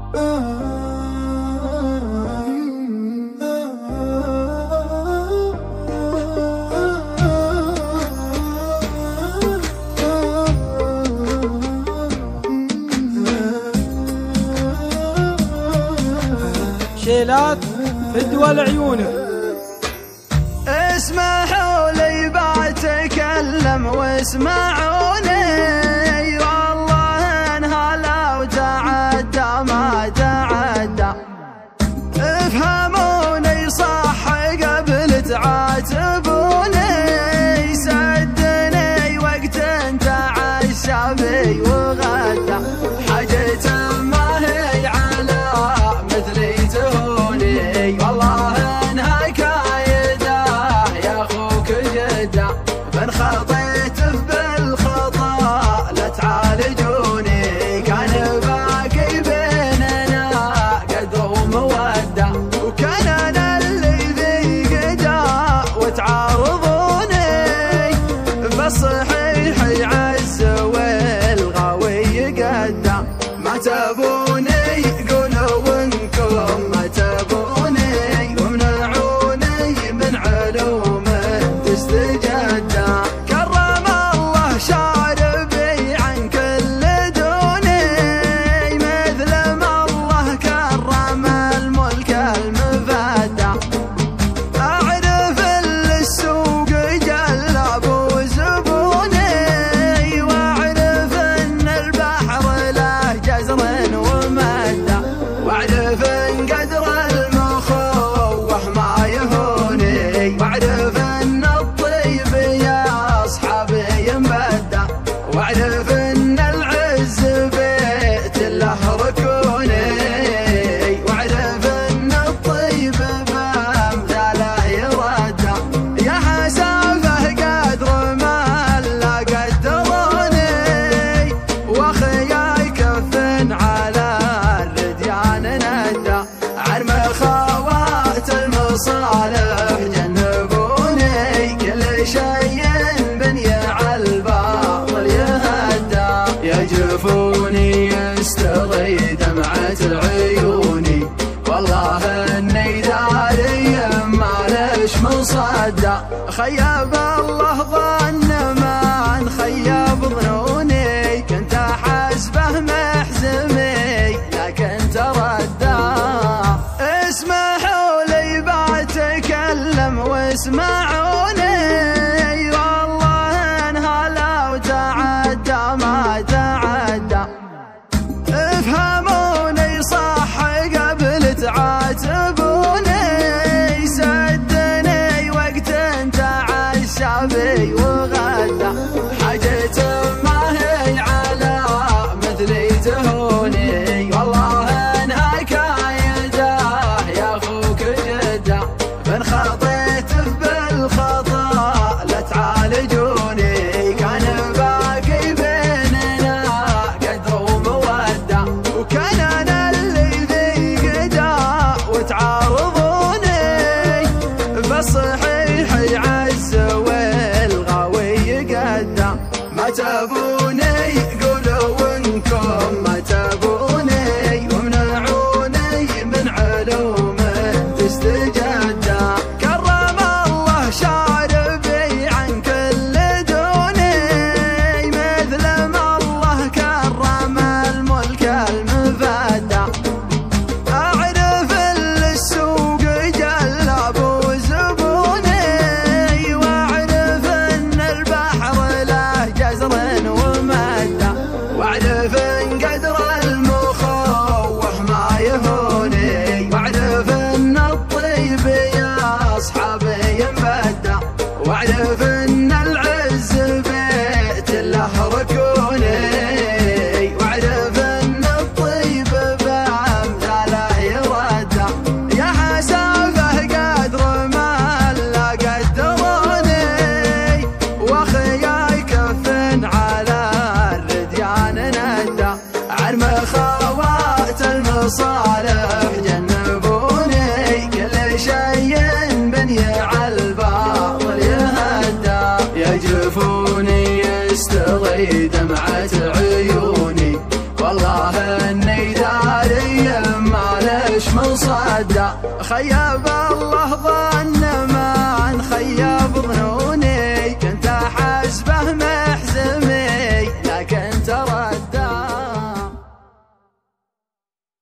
شيلات فدوى عيونك. اسمحوا لي بتكلم واسمعوني، والله انها لو تعدى ما تعدى. افهموني صح قبل تعاتبوني، سدني وقت تعشى بي وغدا. حاجة ما هي على مثلي تهوني، والله انها كايدة يا اخوك جدة. من خطيت بالخطا لا تعالجوني، كان باقي بيننا قدر ومودة. وكان انا اللي ذي قدا وتعارضوني، بالصحيح يعز والغاوي قدا. ما تبوني قولوا انكم ما تبوني، ومنعوني من علوم تستجدى. كرم الله شاربي عن كل دوني، مثل ما الله كرم الملك المفدى. اعرف السوق جلاب وزبوني، واعرف ان البحر له جزر ومدى. واعرف ان قدر المخوح ما يهوني، واعرف ان الطيب يا اصحابي ينبدى. واعرف ان العز بيت له ركوني، واعرف ان الطيب بامثاله يردى. يا حسافه قدر ما لا قدروني، واخياي كف على الرديان ندى. عن مخاوات المصالح جنبوني، كل شيء بني على الباطل يهدى. يا جفوني يستغي دمعة عيوني، والله اني داري ما ليش مصدى. خيب الله ظن ما خيب ظنوني، كنت احسبه محزمي لكن تردى. اسمحوا لي بتكلم واسمعوني، والله انها لو تعدى ما تعدى. افهموني صح قبل تعاتبوني، سدني وقت تعشى بي وغدا. حاجة ما هي على مثلي تهوني، والله انها كايدة يا اخوك جدة. من خطيت بالخطا لا تعالجوني، كان باقي بيننا قدر ومودة. وكان انا اللي ذي قدا وتعارضوني، بالصحيح يعز والغاوي قدا. ما تبوني قولوا انكم ما تبوني، ومنعوني من علوم تستجدى. كرم الله شاربي عن كل دوني، مثل ما الله كرم الملك المفدى. اعرف السوق جلاب وزبوني، واعرف ان البحر له جزر ومدى. واعرف ان قدر المخوح ما يهوني، واعرف ان الطيب يا اصحابي ينبدى. واعرف ان العز بيت له ركوني، واعرف ان الطيب بامثاله يردى. يا حسافه قدر ما لا قدروني، واخياي كف على الرديان ندى. عن مخاوات المصالح جنبوني، كل شيء بني على الباطل يهدى. يا جفوني يستغي دمعة عيوني، والله اني داري وش من صدى خيب الله ظن